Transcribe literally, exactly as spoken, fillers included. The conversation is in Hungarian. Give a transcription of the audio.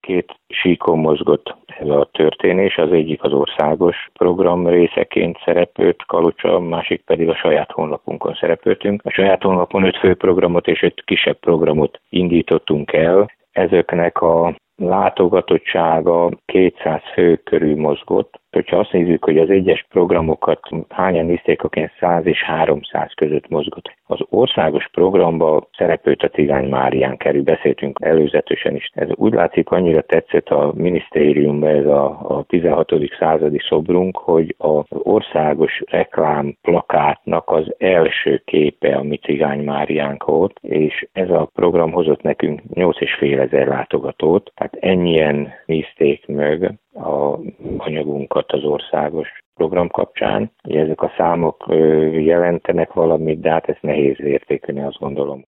Két síkon mozgott ez a történés, az egyik az országos program részeként szerepelt Kalocsa, a másik pedig a saját honlapunkon szerepeltünk. A saját honlapon öt főprogramot és öt kisebb programot indítottunk el. Ezeknek a látogatottsága kétszáz fő körül mozgott. Hogyha azt nézzük, hogy az egyes programokat hányan nézték, akkor száz és háromszáz között mozgott. Az országos programba szerepelt a Cigány Márián kerül, beszéltünk előzetesen is. Ez úgy látszik, annyira tetszett a minisztériumban ez a, a tizenhatodik századi szobrunk, hogy az országos reklám plakátnak az első képe a mi Cigány Máriánk volt, és ez a program hozott nekünk nyolc és fél ezer látogatót, tehát ennyien nézték meg a anyagunkat az országos program kapcsán. Ezek a számok jelentenek valamit, de hát ezt nehéz értékelni, azt gondolom.